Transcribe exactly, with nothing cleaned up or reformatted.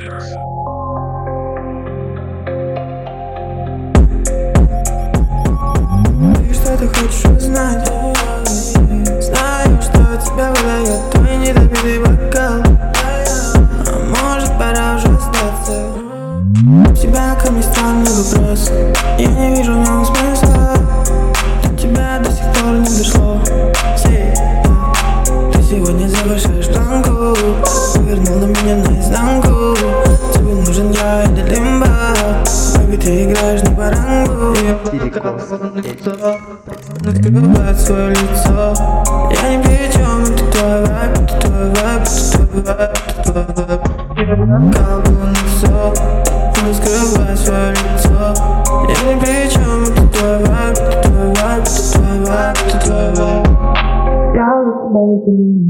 Ты что ты хочешь узнать? Знаю, что тебя выдает твой недопитый бокал. А может, пора уже сдаться? У тебя ко мне странный вопрос, я не вижу в нем смысла. До тебя до сих пор не дошло. Say, ты сегодня завышаешь планку, повернул на меня наизнанку. Тебе нужен я или лимба, baby, ты играешь не по рангу. Открывает свое лицо, я ни при чем, это твой вайб, это твой вайб, это твой вайб, это твой вайб. Колбу на все, он скрывает свое лицо, я ни при чем, это твой вайб, это твой вайб, это твой вайб, это твой вайб. Я за тебя не понимаю.